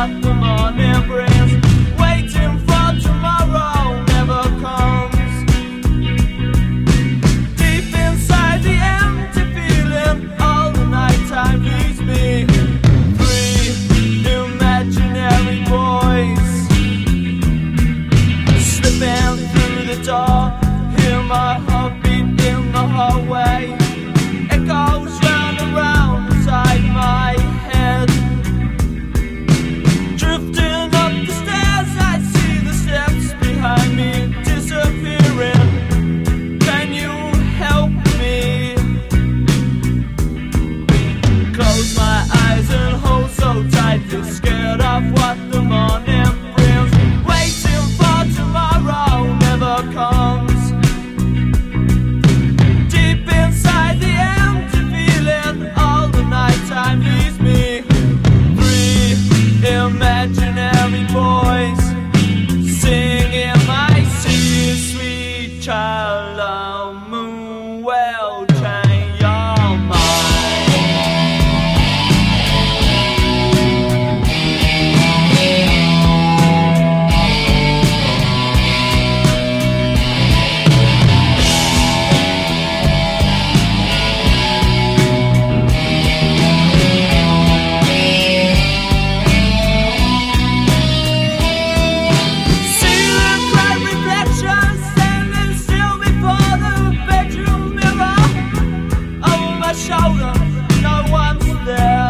what the morning brings. Waiting for tomorrow never comes. Deep inside the empty feeling, all the nighttime leaves me. Three imaginary boys slipping through the door. Hear my heartbeat in the hallway. It goes round and round inside my head. Drifting up the stairs, I see the steps behind me disappearing. Can you help me? Close my eyes and hold so tight, feel scared of what the morning brings. Waiting for tomorrow never comes. Deep inside the empty feeling, all the nighttime leaves me. Three imaginary boys singing my sweet, sweet child of moon will change your mind. Seeing bright reflections standing still before the bedroom mirror. Over my shoulder, no one's there.